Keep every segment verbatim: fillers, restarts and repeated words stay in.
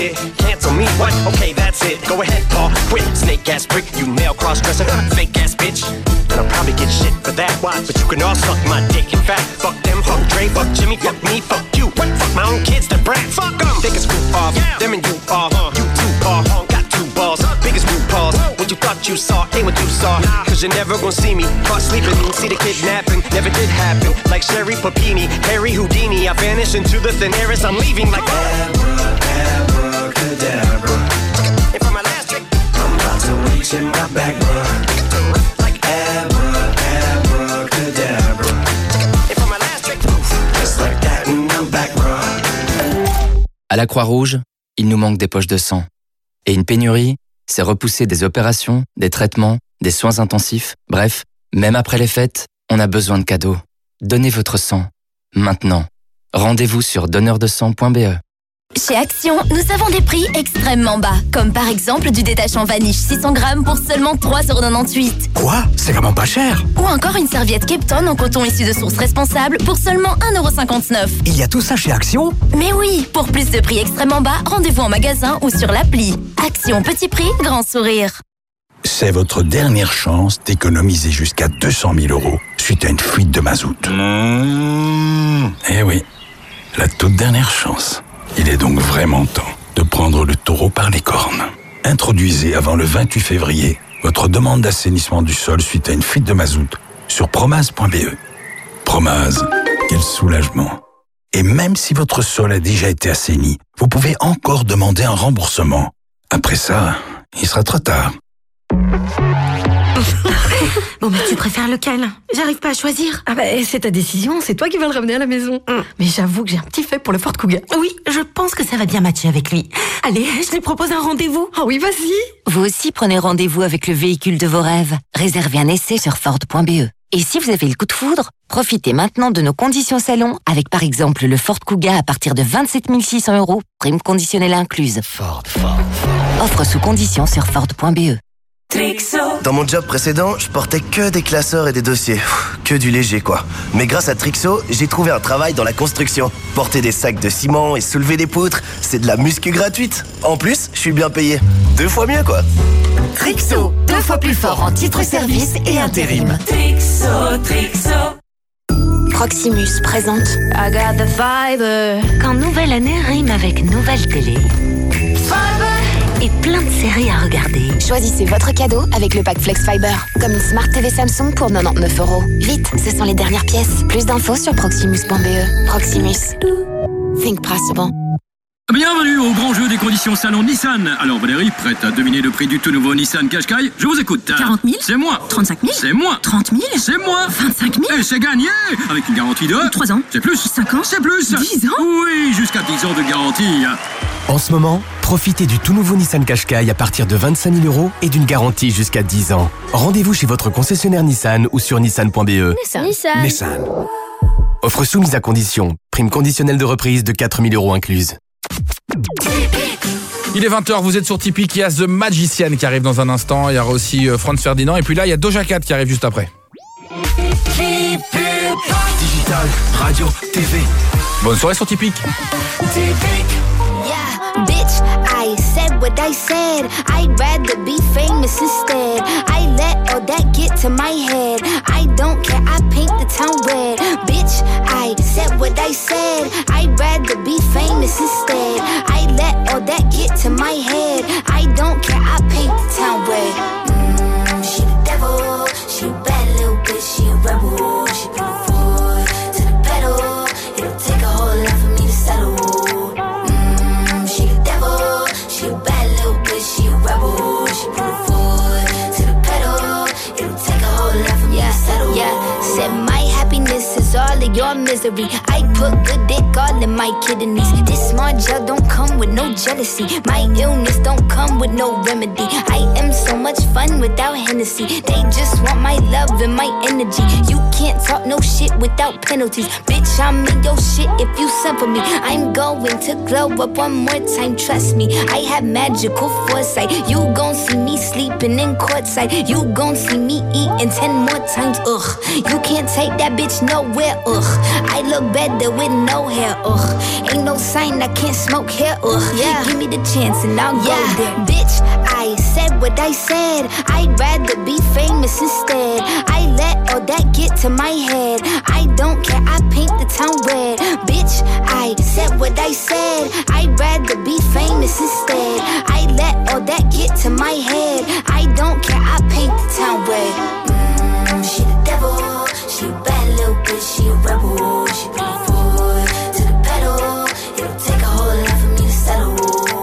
Cancel me, what? Okay, that's it. Go ahead, Paul. Quit, snake ass prick. You male cross-dresser, fake ass bitch. And I'll probably get shit for that. Watch, but you can all suck my dick. In fact, fuck them, fuck Dre, fuck Jimmy, fuck me, fuck you. What? Fuck my own kids, the brat. Fuck them. Take a screw off. Yeah. Them and you are. Uh, you two are. Uh, got two balls. Biggest blue paws. What you thought you saw ain't what you saw. Nah. Cause you're never gonna see me caught sleeping. See the kidnapping. Never did happen. Like Sherry Papini, Harry Houdini. I vanish into the thin air as I'm leaving like Abracadabra. And for my last trick, I'm about to reach in my back, bruh. Like Abra, Abracadabra. And for my last trick, just like that, and I'm back, bruh. À la Croix-Rouge, il nous manque des poches de sang. Et une pénurie, c'est repousser des opérations, des traitements, des soins intensifs. Bref, même après les fêtes, on a besoin de cadeaux. Donnez votre sang, maintenant. Rendez-vous sur donneur de sang point b e. Chez Action, nous avons des prix extrêmement bas. Comme par exemple du détachant Vanish six cents grammes pour seulement trois euros quatre-vingt-dix-huit. Quoi? C'est vraiment pas cher. Ou encore une serviette Kepton en coton issu de sources responsables pour seulement un euro cinquante-neuf. Il y a tout ça chez Action? Mais oui, pour plus de prix extrêmement bas, rendez-vous en magasin ou sur l'appli. Action, petit prix, grand sourire. C'est votre dernière chance d'économiser jusqu'à deux cent mille euros suite à une fuite de mazout. Mmh. Eh oui, la toute dernière chance. Il est donc vraiment temps de prendre le taureau par les cornes. Introduisez avant le vingt-huit février votre demande d'assainissement du sol suite à une fuite de mazout sur promase point b e. Promase, quel soulagement. Et même si votre sol a déjà été assaini, vous pouvez encore demander un remboursement. Après ça, il sera trop tard. Bon, mais tu préfères lequel? J'arrive pas à choisir. Ah bah, c'est ta décision, c'est toi qui vas le ramener à la maison. Mm. Mais j'avoue que j'ai un petit fait pour le Ford Kuga. Oui, je pense que ça va bien matcher avec lui. Allez, je lui propose un rendez-vous. Ah oui, vas-y. Vous aussi prenez rendez-vous avec le véhicule de vos rêves. Réservez un essai sur Ford point b e. Et si vous avez le coup de foudre, profitez maintenant de nos conditions salon avec par exemple le Ford Kuga à partir de vingt-sept mille six cents euros, prime conditionnelle incluse. Ford, Ford, Ford. Offre sous conditions sur Ford point b e. Trixo. Dans mon job précédent, je portais que des classeurs et des dossiers. Pff, que du léger, quoi. Mais grâce à Trixo, j'ai trouvé un travail dans la construction. Porter des sacs de ciment et soulever des poutres, c'est de la muscu gratuite. En plus, je suis bien payé. Deux fois mieux, quoi. Trixo, deux fois plus fort en titre service et intérim. Trixo, Trixo. Proximus présente I got the fiber. Quand nouvelle année rime avec nouvelle télé. Fiber. Et plein de séries à regarder. Choisissez votre cadeau avec le pack Flex Fiber. Comme une Smart T V Samsung pour quatre-vingt-dix-neuf euros. Vite, ce sont les dernières pièces. Plus d'infos sur proximus point b e. Proximus. Think possible. Bienvenue au grand jeu des conditions salon Nissan. Alors Valérie, prête à deviner le prix du tout nouveau Nissan Qashqai? Je vous écoute. quarante mille. C'est moi. trente-cinq mille. C'est moi. trente mille. C'est moi. vingt-cinq mille. Et c'est gagné. Avec une garantie de... trois ans. C'est plus. cinq ans. C'est plus. dix ans. Oui, jusqu'à dix ans de garantie. En ce moment, profitez du tout nouveau Nissan Qashqai à partir de vingt-cinq mille euros et d'une garantie jusqu'à dix ans. Rendez-vous chez votre concessionnaire Nissan ou sur nissan point b e. Nissan. Nissan. Nissan. Offre soumise à condition. Prime conditionnelle de reprise de quatre mille euros incluse. Il est vingt heures, vous êtes sur Tipeee, il y a The Magician qui arrive dans un instant, il y aura aussi Franz Ferdinand, et puis là il y a Doja Cat qui arrive juste après. Digital, radio, T V. Bonne soirée sur Tipeee. Yeah, bitch, I said what I said. I'd rather be famous instead. I let all that get to my head. I don't care, I paint the town red. Bitch, I said what I said. I'd rather be famous instead. I let all that get to my head. I don't care, I paint the town red. Mm, she the devil, she a bad little bitch, she a rebel. She put her foot to the pedal. It'll take a whole lot for me to settle. She a bad little bitch, she a rebel. She put her foot to the pedal. It'll take a whole lot for me yeah, to settle. Yeah, said my happiness is all of your misery. I put good dick all in my kidneys. This small gel don't come with no jealousy. My illness don't come with no remedy. I am so much fun without Hennessy. They just want my love and my energy. You can't talk no shit without penalties. Bitch, I'm in your shit if you simple me. I'm going to glow up one more time, trust me. I have magical foresight. You gon' see me sleeping in courtside. You gon' see me eating ten more times, ugh. You can't take that bitch nowhere, ugh. I look better with no hair, ugh. Ain't no sign I can't smoke here, ugh. Yeah. Give me the chance and I'll yeah. go there. Bitch, I said what I said. I'd rather be famous instead. I let all that get to my head. I don't care, I paint the town red. Bitch, I said what I said. I'd rather be famous instead. I let all that get to my head. I don't care, I paint the town red. Mm, she the devil, she a bad little bitch, she a rebel. She put her foot to the pedal. It'll take a whole lot for me to settle.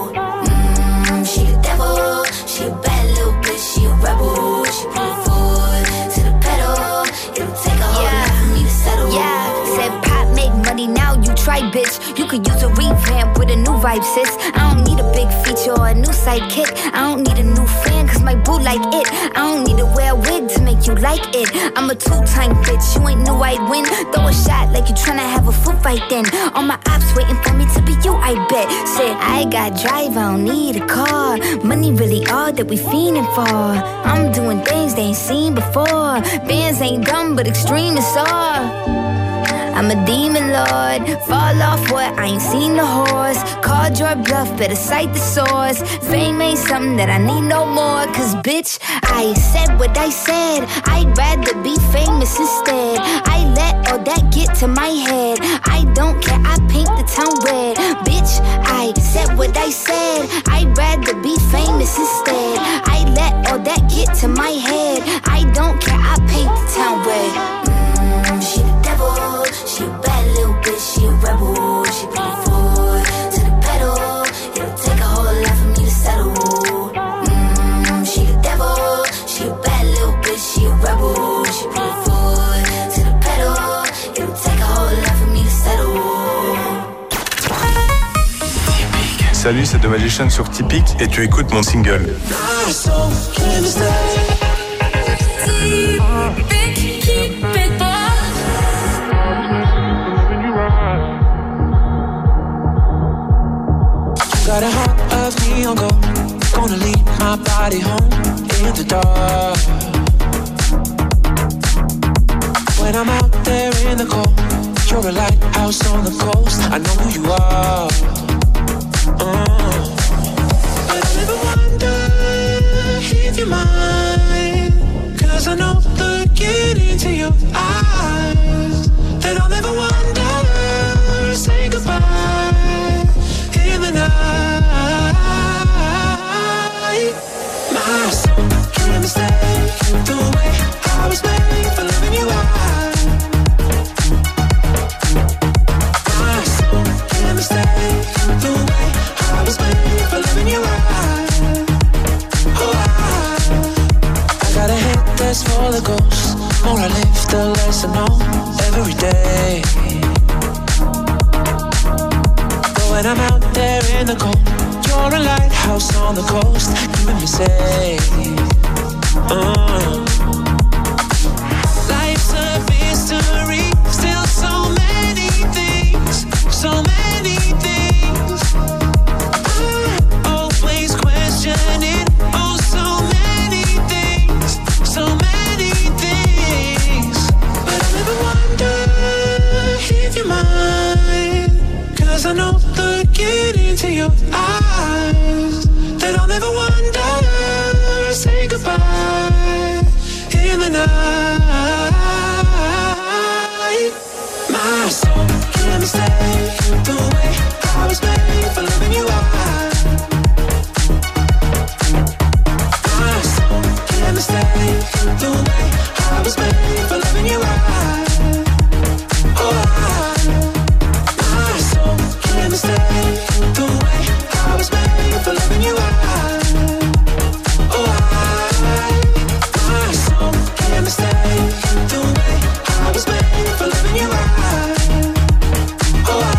Mm, she the devil, she a bad little bitch, she a rebel. She put her foot to the pedal. It'll take a whole yeah. lot for me to settle. Yeah, said pop make money, now you try, bitch. You could use a revamp with a new vibe, sis. I don't need a big feature or a new sidekick. I don't need a new fan, cause my boo like it. I don't need to wear a wig to make you like it. I'm a two-time bitch, you ain't knew I'd win. Throw a shot like you tryna have a foot fight then. All my ops waiting for me to be you, I bet. Said, I got drive, I don't need a car. Money really all that we fiending for. I'm doing things they ain't seen before. Bands ain't dumb, but extreme is all. I'm a demon lord, fall off what, I ain't seen the horse. Called your bluff, better cite the source. Fame ain't something that I need no more. Cause bitch, I said what I said. I'd rather be famous instead. I let all that get to my head. I don't care, I paint the town red. Bitch, I said what I said. I'd rather be famous instead. I let all that get to my head. I don't care, I paint the town red. Mm, she the devil, she a bad little bitch, she a rebel. She put her foot to the pedal. It'll take a whole lot for me to settle. Mm, she the devil, she a bad little bitch, she a rebel. She put her foot to the pedal. It'll take a whole lot for me to settle. Salut, c'est The Magician sur Tipeee et tu écoutes mon single. Got a heart of neon gold, gonna lead my body home in the dark. When I'm out there in the cold, you're a lighthouse on the coast. I know who you are. Uh. But I never wonder if you're mine, cause I know looking into your eyes that I'll never wonder, say goodbye in the night. My soul can't mistake the way I was made for loving you. My soul can't mistake the way I was made for loving you. Oh, I, I got a hit that's for the ghost. More I live, the less I know every day. When I'm out there in the cold, you're a lighthouse on the coast, keeping me safe. Uh. Life's a mystery, still so many things, so many things. I always questioning, oh, so many things, so many things. But I never wonder if you're mine, cause I know looking into your eyes that I'll never wonder, say goodbye in the night. My soul can't mistake the way I was made for loving you. My soul can't mistake the way I was made for loving you. Oh, my soul can't mistake the way I was made for loving you. Oh, my soul can't mistake the way I was made for loving you. Oh,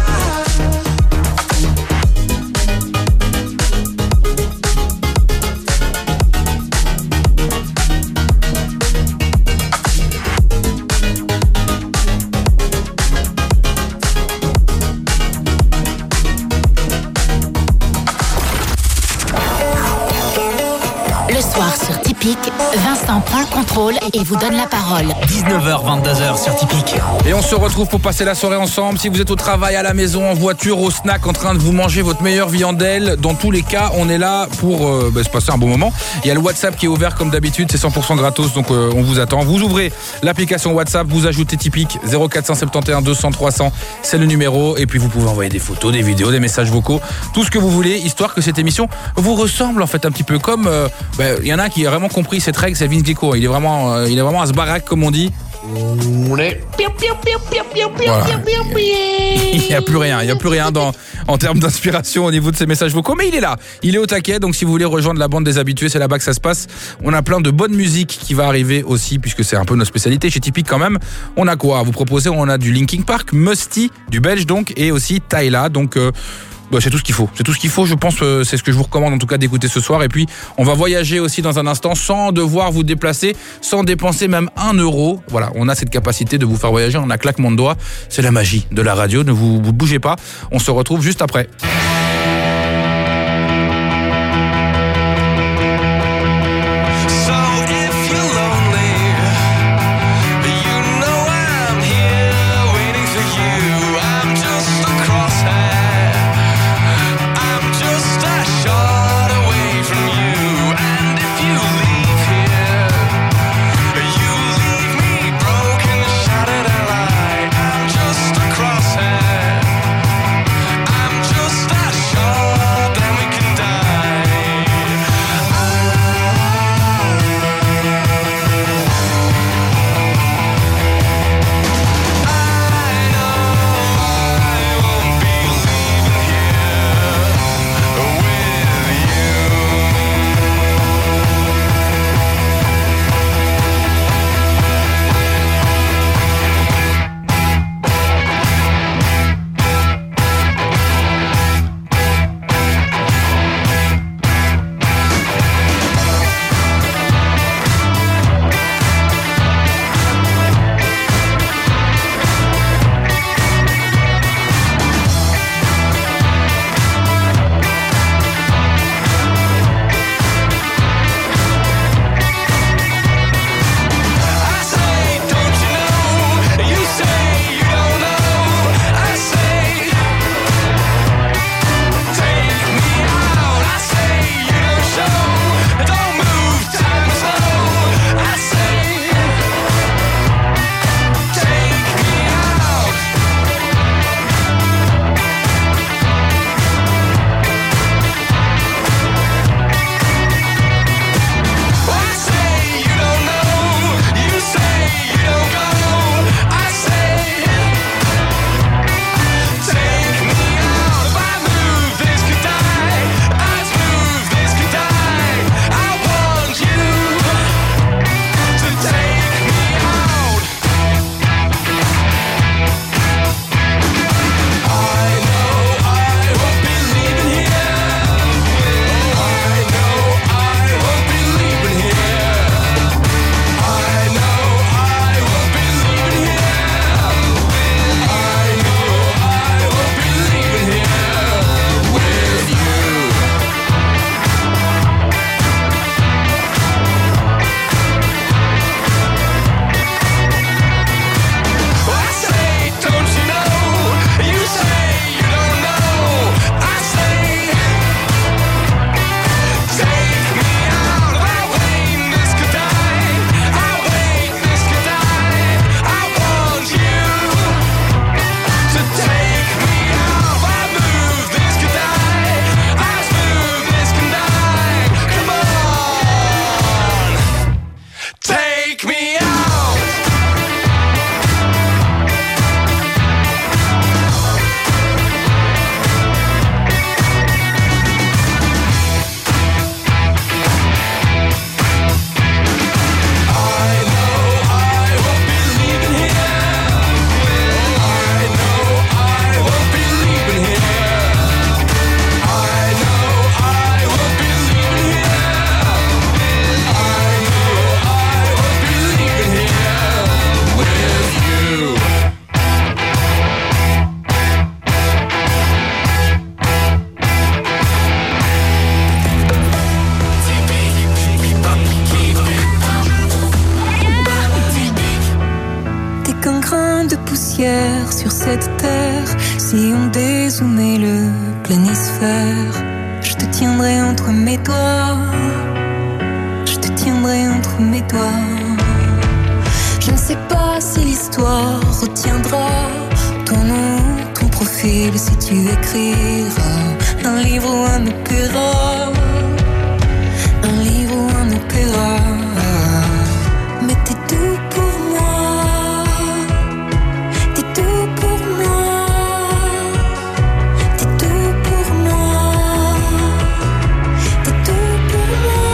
Le soir sur Tipeee. Tipeee, Vincent prend le contrôle et vous donne la parole. dix-neuf heures, vingt-deux heures sur Tipeee. Et on se retrouve pour passer la soirée ensemble. Si vous êtes au travail, à la maison, en voiture, au snack, en train de vous manger votre meilleure viandelle, dans tous les cas, on est là pour euh, bah, se passer un bon moment. Il y a le WhatsApp qui est ouvert comme d'habitude, c'est cent pour cent gratos, donc euh, on vous attend. Vous ouvrez l'application WhatsApp, vous ajoutez Tipeee, zéro quatre cent soixante-onze deux cents trois cents, c'est le numéro. Et puis vous pouvez envoyer des photos, des vidéos, des messages vocaux, tout ce que vous voulez, histoire que cette émission vous ressemble en fait un petit peu. Comme il euh, bah, y en a un qui a vraiment compris cette règle, c'est Vince Gecko. Il est vraiment, euh, il est vraiment à ce baraque comme on dit. On est... Voilà. Il n'y a plus rien, il n'y a plus rien dans, en termes d'inspiration au niveau de ces messages vocaux, mais il est là, il est au taquet, donc si vous voulez rejoindre la bande des habitués, c'est là-bas que ça se passe. On a plein de bonne musique qui va arriver aussi, puisque c'est un peu nos spécialités chez Tipeee quand même. On a quoi à vous proposer? On a du Linkin Park, Musty, du Belge donc, et aussi Tyla, donc... Euh, Bah, c'est tout ce qu'il faut. C'est tout ce qu'il faut, je pense, euh, c'est ce que je vous recommande en tout cas d'écouter ce soir. Et puis, on va voyager aussi dans un instant sans devoir vous déplacer, sans dépenser même un euro. Voilà, on a cette capacité de vous faire voyager en un claquement de doigts. C'est la magie de la radio. Ne vous, vous bougez pas. On se retrouve juste après. I'm just a poussière sur cette terre. Si on dézoomait le planisphère, je te tiendrai entre mes doigts. Je te tiendrai entre mes doigts. Je ne sais pas si l'histoire retiendra ton nom, ton profil, si tu écriras un livre ou un opéra. Un livre ou un opéra. Mais t'es tout pour moi. T'es tout pour moi. T'es tout pour moi. T'es tout pour moi.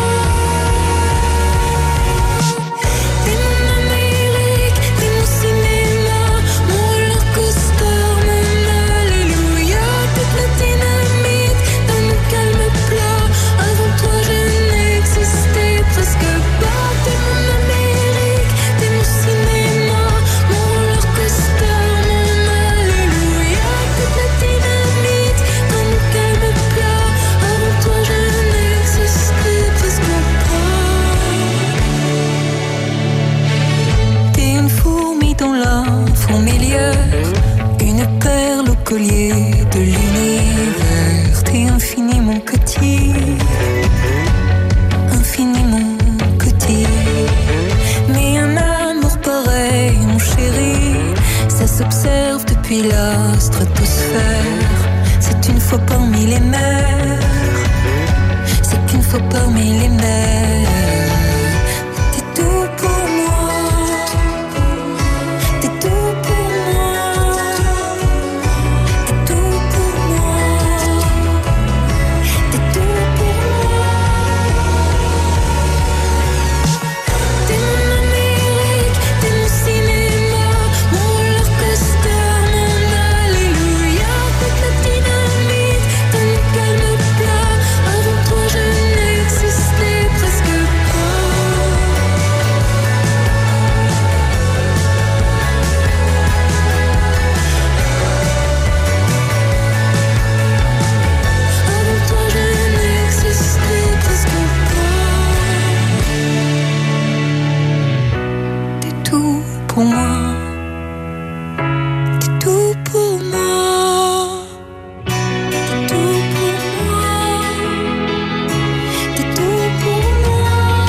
T'es mon Amérique, t'es mon cinéma, mon roller coaster, mon alléluia. T'es la dynamite dans mon calme plat. Avant toi je n'existais presque pas. T'es mon Amérique, t'es mon cinéma, mon roller coaster, mon alléluia. T'es la dynamite dans mon calme plat. Avant toi je n'existais presque pas. T'es une fourmi dans la fourmilière, une perle au collier de l'univers. T'es infiniment petit, infiniment petit. Mais un amour pareil, mon chéri, ça s'observe depuis la stratosphère. C'est une fois parmi les mers, c'est qu'une fois parmi les mers. T'es tout pour moi. T'es tout pour moi. T'es tout pour moi. T'es tout pour moi. T'es mon Amérique, t'es mon cinéma, mon roller coaster, mon alléluia. T'es la dynamite dans mon calme plat. Avant toi je n'existais presque pas. Avant toi je n'existais presque pas. T'es tout pour moi. T'es tout pour moi. T'es tout pour moi. T'es tout pour moi.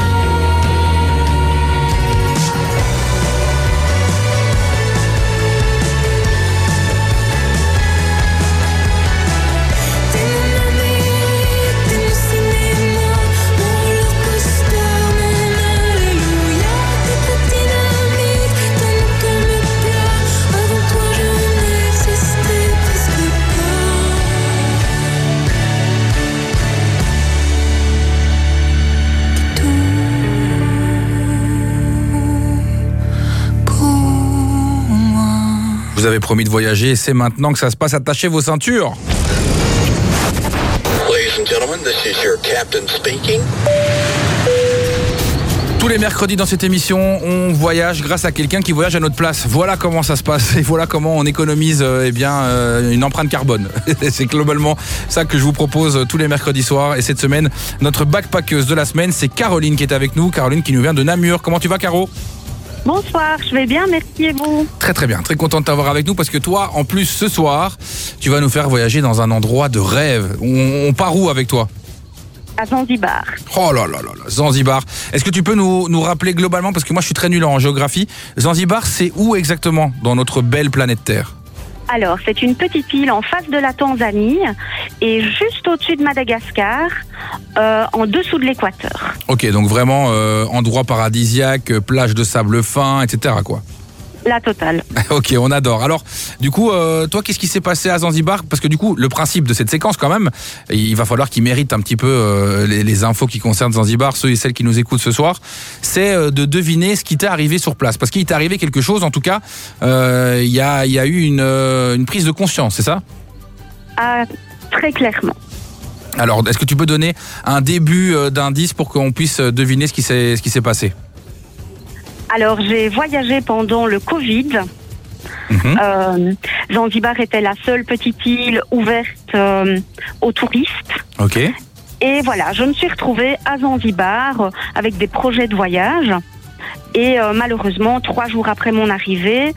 T'es mon Amérique, t'es mon cinéma, mon roller coaster, mon alléluia. T'es la dynamite dans mon calme plat. Avant toi je n'existais presque pas. T'es tout pour moi. Vous avez promis de voyager et c'est maintenant que ça se passe. Attachez vos ceintures. Ladies and gentlemen, this is your captain speaking. Tous les mercredis dans cette émission, on voyage grâce à quelqu'un qui voyage à notre place. Voilà comment ça se passe et voilà comment on économise euh, eh bien, euh, une empreinte carbone. C'est globalement ça que je vous propose tous les mercredis soirs. Et cette semaine, notre backpackeuse de la semaine, c'est Caroline qui est avec nous. Caroline qui nous vient de Namur. Comment tu vas, Caro ? Bonsoir, je vais bien, merci et vous ? Très très bien, très content de t'avoir avec nous parce que toi, en plus, ce soir, tu vas nous faire voyager dans un endroit de rêve. On, on part où avec toi ? À Zanzibar. Oh là là là là, Zanzibar. Est-ce que tu peux nous, nous rappeler globalement, parce que moi je suis très nul en géographie, Zanzibar c'est où exactement dans notre belle planète Terre ? Alors, c'est une petite île en face de la Tanzanie et juste au-dessus de Madagascar, euh, en dessous de l'équateur. Ok, donc vraiment euh, endroit paradisiaque, plage de sable fin, et cetera quoi. La totale. Ok, on adore. Alors, du coup, euh, toi, qu'est-ce qui s'est passé à Zanzibar ? Parce que du coup, le principe de cette séquence, quand même, il va falloir qu'il mérite un petit peu euh, les, les infos qui concernent Zanzibar, ceux et celles qui nous écoutent ce soir, c'est euh, de deviner ce qui t'est arrivé sur place. Parce qu'il t'est arrivé quelque chose, en tout cas, il euh, y, a, y a eu une, euh, une prise de conscience, c'est ça ? Ah, très clairement. Alors, est-ce que tu peux donner un début euh, d'indice pour qu'on puisse deviner ce qui s'est, ce qui s'est passé ? Alors, j'ai voyagé pendant le Covid. Mmh. Euh, Zanzibar était la seule petite île ouverte euh, aux touristes. Ok. Et voilà, je me suis retrouvée à Zanzibar euh, avec des projets de voyage. Et euh, malheureusement, trois jours après mon arrivée,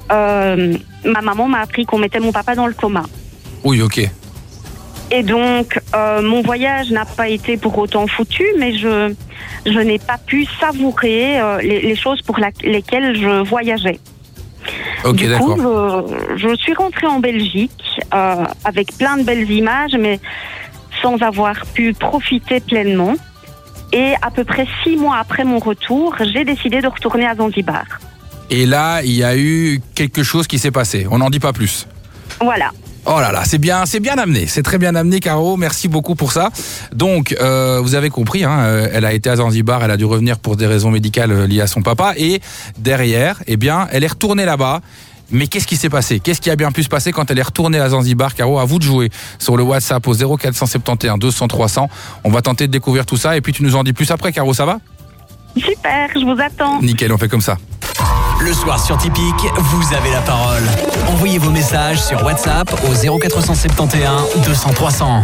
euh, ma maman m'a appris qu'on mettait mon papa dans le coma. Oui, ok. Et donc, euh, mon voyage n'a pas été pour autant foutu, mais je, je n'ai pas pu savourer euh, les, les choses pour la, lesquelles je voyageais. Ok, du d'accord. coup, je, je suis rentrée en Belgique euh, avec plein de belles images, mais sans avoir pu profiter pleinement. Et à peu près six mois après mon retour, j'ai décidé de retourner à Zanzibar. Et là, il y a eu quelque chose qui s'est passé. On n'en dit pas plus. Voilà. Oh là là, c'est bien, c'est bien amené, c'est très bien amené, Caro. Merci beaucoup pour ça. Donc, euh, vous avez compris, hein, elle a été à Zanzibar, elle a dû revenir pour des raisons médicales liées à son papa, et derrière, eh bien, elle est retournée là-bas. Mais qu'est-ce qui s'est passé? Qu'est-ce qui a bien pu se passer quand elle est retournée à Zanzibar? Caro, à vous de jouer sur le WhatsApp au zéro quatre sept un deux cents trois cents. On va tenter de découvrir tout ça, et puis tu nous en dis plus après, Caro, ça va? Super, je vous attends. Nickel, on fait comme ça. Le soir sur Tipeee, vous avez la parole. Envoyez vos messages sur WhatsApp au zéro quatre sept un deux cents trois cents.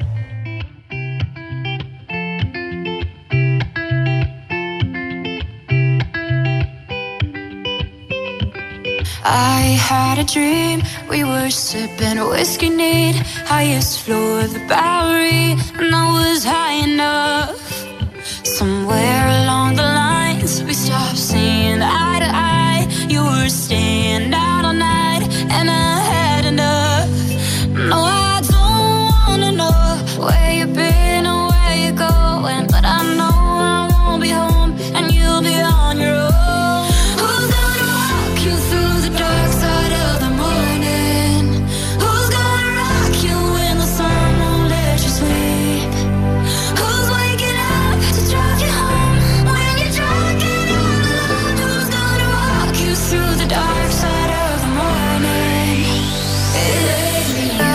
I had a dream, we were sipping whiskey neat, highest floor of the Bowery, and I was high enough. Somewhere along the lines, we stopped seeing eye to eye. You were staying out all night, and I had enough. No, I don't wanna know where you've been or where you're going, but I know I won't be home, and you'll be on your own. Who's gonna walk you through the dark side of the morning? Who's gonna rock you when the sun won't let you sleep? Who's waking up to drive you home when you're drunk and all alone? Who's gonna walk you through the dark side of the morning? It ain't me.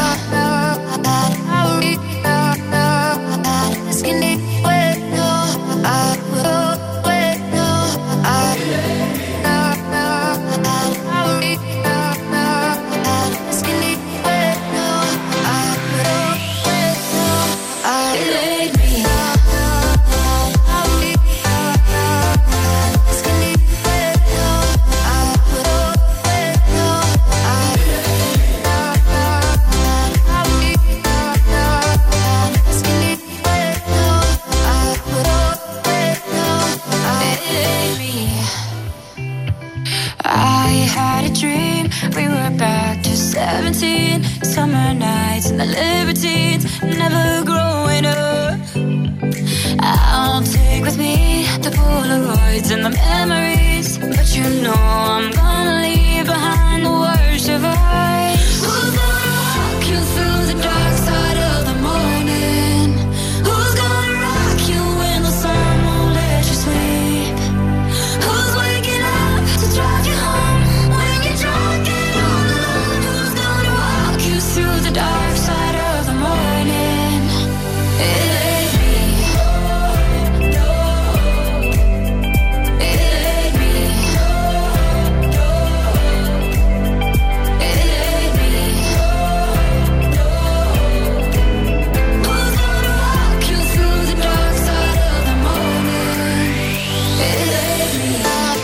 I had a dream, we were back to seventeen. Summer nights and the libertines, never growing up. I'll take with me the Polaroids and the memories, but you know I'm gonna leave behind the worst of us. Who's gonna walk you through the dark side of the morning? Who's gonna rock you when the sun won't let you sleep? Who's waking up to drive you home when you're drunk and all alone? Who's gonna walk you through the dark side of the morning? It ain't me. It ain't me. It ain't me. Who's gonna walk you through the dark side of the morning? It ain't me.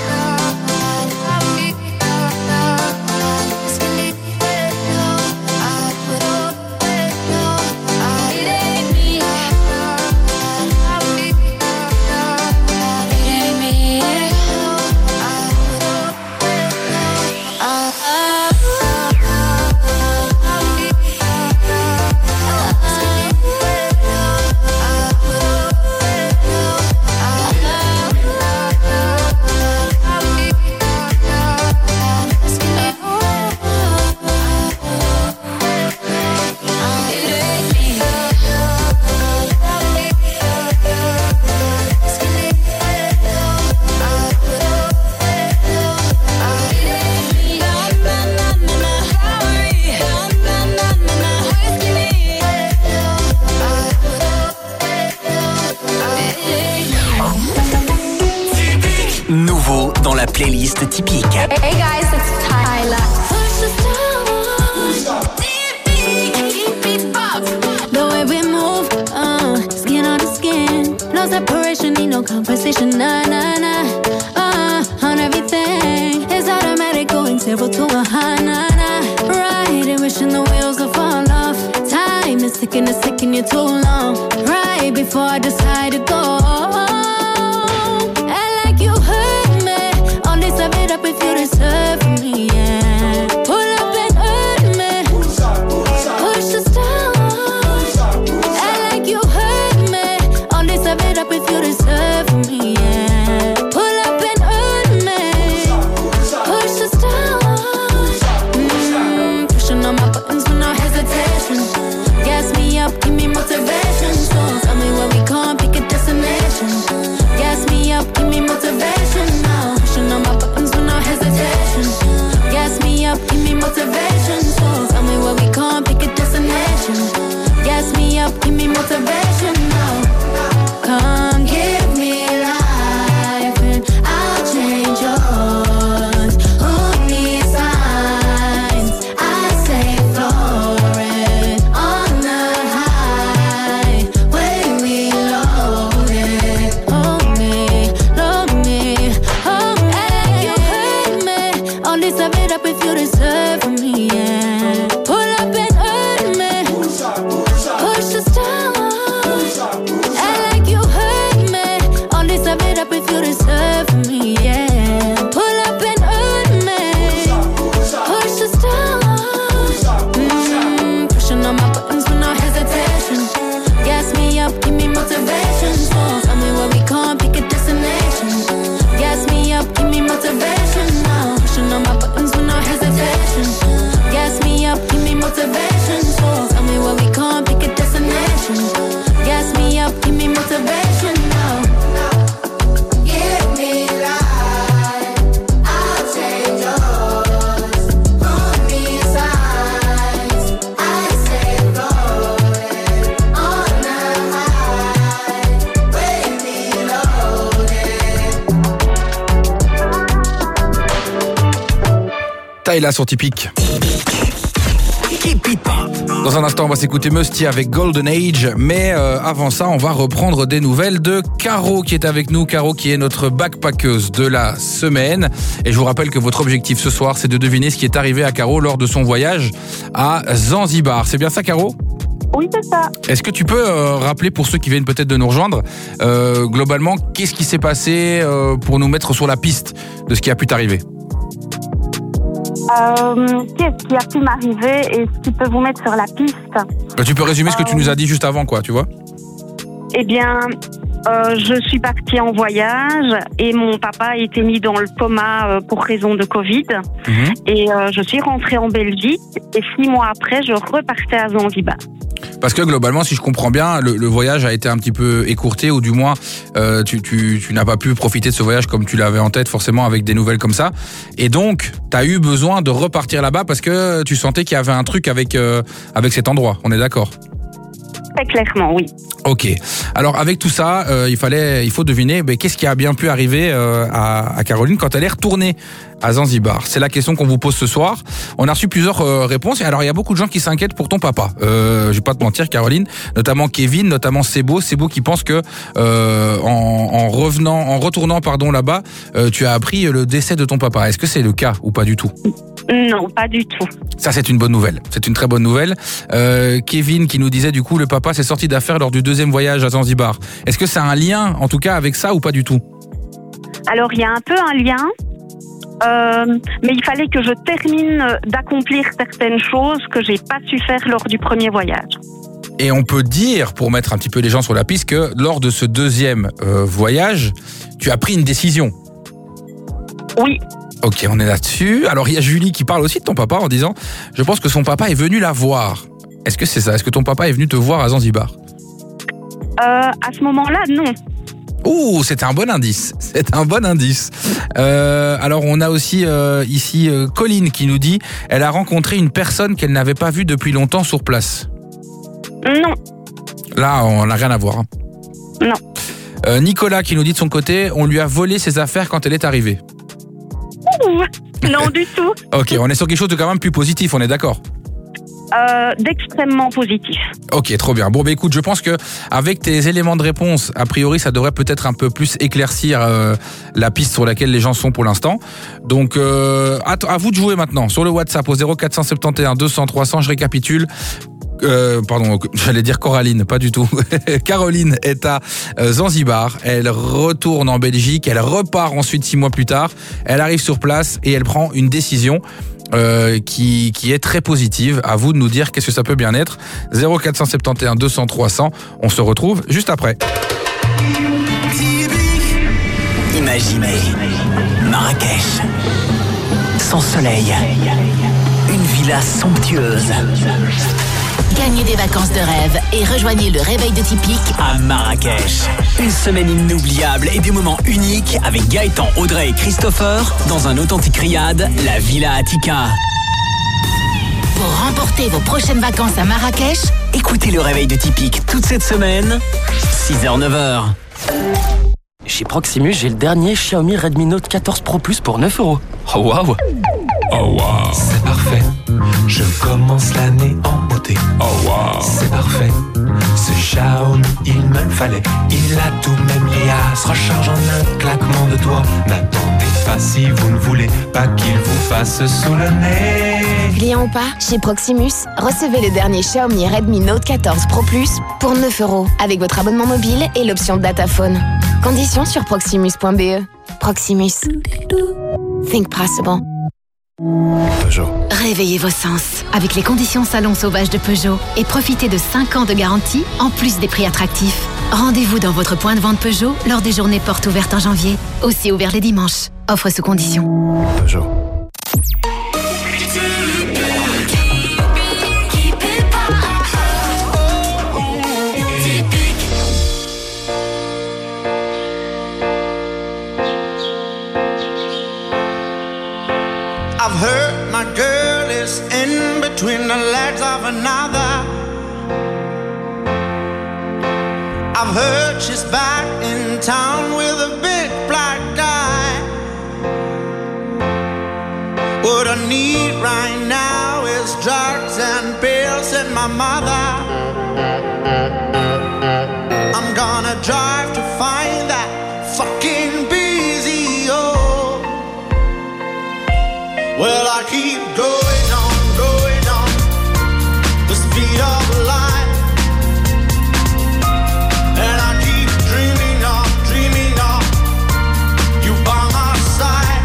Nouveau dans la playlist typique. Hey guys, it's Tyla. The way we move, uh, skin on the skin. No separation, need no conversation, nah, nah, nah. Uh, on everything, it's automatic going to zero to a high, nah, nah. Riding, wishing the wheels will fall off. Time is ticking, it's taking you too long. Right before I decide to go. And like you heard me, only serve it up if you deserve me, yeah. Pull up and hurt me, push the stars. And like you heard me, only serve it up if you deserve me, yeah. Pull up and hurt me, push the stars. Mm, pushing on my buttons with no hesitation. Gas me up, give me motivation. So tell me where we can't pick a destination. Gas me up, give me motivation now. Pushing on my buttons with no hesitation. Gas me up, give me motivation. So tell me where we can't pick a destination. Gas me up, give me motivation now. Come give me life and I'll change yours. Who needs signs? I say floating on the highway we loaded. Hold me, load me, hold me. And you hurt me, only serve it up if you deserve me, yeah. Pull up and hurt me, push the stars. And like you hurt me, only serve it up if you deserve me, yeah. Pull up and hurt me, push the stars. Mm, pushing on my buttons with no hesitation. Gas me up, give me motivation. So tell me where we can't pick a destination. Gas me up, give me motivation now. Pushing on my buttons with no hesitation. Gas me up, give me motivation. So tell me where we can't pick a destination. Gas me up, give me motivation now. Give me life, I'll change yours. Who needs signs? I say floating on the highway we loaded. Tyla sur Typique. Dans un instant, on va s'écouter Musty avec Golden Age, mais euh, avant ça, on va reprendre des nouvelles de Caro qui est avec nous. Caro qui est notre backpackeuse de la semaine. Et je vous rappelle que votre objectif ce soir, c'est de deviner ce qui est arrivé à Caro lors de son voyage à Zanzibar. C'est bien ça, Caro ? Oui, c'est ça. Est-ce que tu peux euh, rappeler pour ceux qui viennent peut-être de nous rejoindre, euh, globalement, qu'est-ce qui s'est passé euh, pour nous mettre sur la piste de ce qui a pu t'arriver ? Euh, qu'est-ce qui a pu m'arriver et ce qui peut vous mettre sur la piste? Bah, tu peux résumer euh... ce que tu nous as dit juste avant, quoi, tu vois? Eh bien, euh, je suis partie en voyage et mon papa a été mis dans le coma euh, pour raison de Covid. Mmh. Et euh, je suis rentrée en Belgique et six mois après, je repartais à Zanzibar. Parce que globalement, si je comprends bien, le, le voyage a été un petit peu écourté, ou du moins, euh, tu, tu, tu n'as pas pu profiter de ce voyage comme tu l'avais en tête, forcément, avec des nouvelles comme ça. Et donc, tu as eu besoin de repartir là-bas parce que tu sentais qu'il y avait un truc avec, euh, avec cet endroit. On est d'accord ? Très clairement, oui. Ok. Alors, avec tout ça, euh, il fallait, il faut deviner, mais qu'est-ce qui a bien pu arriver euh, à, à Caroline quand elle est retournée à Zanzibar? C'est la question qu'on vous pose ce soir. On a reçu plusieurs euh, réponses. Et alors, il y a beaucoup de gens qui s'inquiètent pour ton papa. Euh, je vais pas te mentir, Caroline. Notamment Kevin, notamment Sebo. Sebo qui pense que euh, en, en revenant, en retournant, pardon, là-bas, euh, tu as appris le décès de ton papa. Est-ce que c'est le cas ou pas du tout? Non, pas du tout. Ça, c'est une bonne nouvelle. C'est une très bonne nouvelle. Euh, Kevin qui nous disait, du coup, le papa s'est sorti d'affaires lors du deuxième voyage à Zanzibar. Est-ce que ça a un lien, en tout cas, avec ça ou pas du tout? Alors, il y a un peu un lien. Euh, mais il fallait que je termine d'accomplir certaines choses que j'ai pas su faire lors du premier voyage. Et on peut dire, pour mettre un petit peu les gens sur la piste, que lors de ce deuxième euh, voyage, tu as pris une décision. Oui. Ok, on est là-dessus. Alors, il y a Julie qui parle aussi de ton papa en disant « Je pense que son papa est venu la voir ». Est-ce que c'est ça? Est-ce que ton papa est venu te voir à Zanzibar? euh, À ce moment-là, non. Ouh, c'est un bon indice. C'est un bon indice. Euh, alors, on a aussi euh, ici euh, Colline qui nous dit « Elle a rencontré une personne qu'elle n'avait pas vue depuis longtemps sur place ». Non. Là, on n'a rien à voir. Hein. Non. Euh, Nicolas qui nous dit de son côté « On lui a volé ses affaires quand elle est arrivée ». Ouh, non du tout. Ok, on est sur quelque chose de quand même plus positif, on est d'accord? euh, d'extrêmement positif. Ok, trop bien. Bon, bah écoute, je pense que avec tes éléments de réponse, a priori, ça devrait peut-être un peu plus éclaircir euh, la piste sur laquelle les gens sont pour l'instant. Donc, euh, à, à vous de jouer maintenant sur le WhatsApp au zéro quatre cent soixante et onze deux cents trois cents. Je récapitule. Euh, pardon, j'allais dire Coraline, pas du tout. Caroline est à Zanzibar, elle retourne en Belgique, elle repart ensuite six mois plus tard, elle arrive sur place et elle prend une décision euh, qui, qui est très positive. À vous de nous dire qu'est-ce que ça peut bien être. zéro quatre cent soixante et onze deux cents trois cents, on se retrouve juste après. Imaginez Marrakech, sans soleil, une villa somptueuse. Gagnez des vacances de rêve et rejoignez le réveil de Tipeee à Marrakech. Une semaine inoubliable et des moments uniques avec Gaëtan, Audrey et Christopher dans un authentique riad, la Villa Attica. Pour remporter vos prochaines vacances à Marrakech, écoutez le réveil de Tipeee toute cette semaine, six heures neuf heures. Chez Proximus, j'ai le dernier Xiaomi Redmi Note quatorze Pro Plus pour neuf euros. Oh waouh! Oh wow, c'est parfait. Je commence l'année en beauté. Oh wow, c'est parfait. Ce Xiaomi, il me le fallait. Il a tout, même l'I A se recharge en un claquement de doigts. N'attendez pas si vous ne voulez pas qu'il vous fasse sous le nez. Client ou pas, chez Proximus, recevez le dernier Xiaomi Redmi Note quatorze Pro Plus pour neuf euros avec votre abonnement mobile et l'option Dataphone. Conditions sur proximus point b e. Proximus. Think possible. Peugeot. Réveillez vos sens avec les conditions salon sauvage de Peugeot et profitez de cinq ans de garantie en plus des prix attractifs. Rendez-vous dans votre point de vente Peugeot lors des journées portes ouvertes en janvier. Aussi ouvert les dimanches. Offre sous condition. Peugeot. I've heard my girl is in between the legs of another. I've heard she's back in town with a big black guy. What I need right now is drugs and pills and my mother. I'm gonna drive to find that fucking busy, oh. Well, I keep going on, going on, the speed of light. And I keep dreaming of, dreaming of you by my side.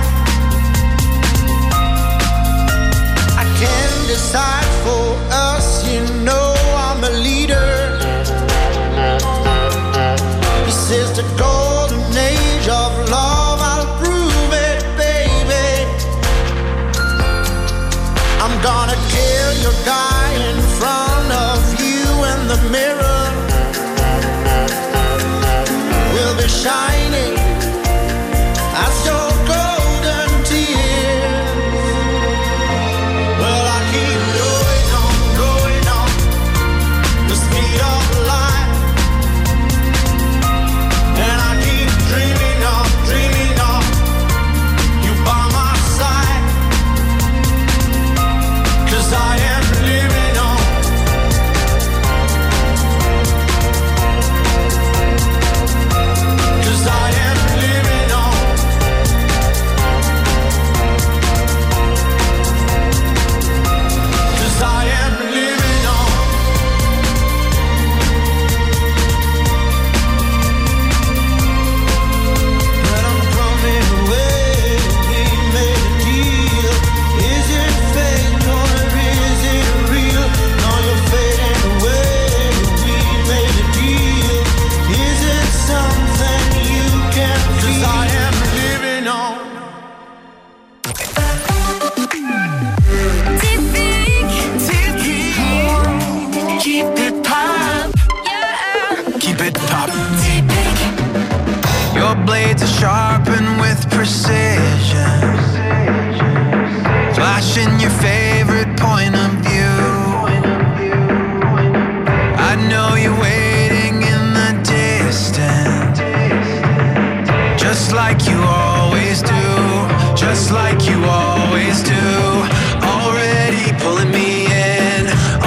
I can't decide for us, you know I'm a leader. This is the golden age of love, I'll prove it, baby. I'm gonna kill your guy in front of you in the mirror. We'll be shining as your golden tears. Well, I keep going on, going on, the speed of light. And I keep dreaming of, dreaming of you by my side. 'Cause I am living on. Cause I am living on. Cause I am living on. But I'm coming away. We made a deal. Is it fake or is it real? No, you're fading away. We made a deal. Is it something you can feel? 'Cause I am living on. Keep it pop. Keep it pop. Your blades are sharpened with precision. Flashing your favorite point of view. I know you're waiting in the distance. Just like you always do. Just like you always do. Already pulling me in.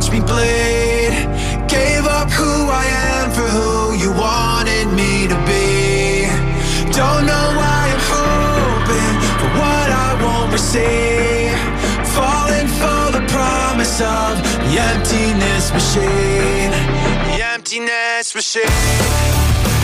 watch me bleed. Gave up who I am for who you wanted me to be. Don't know why I'm hoping for what I won't receive. Falling for the promise of the emptiness machine. The emptiness machine.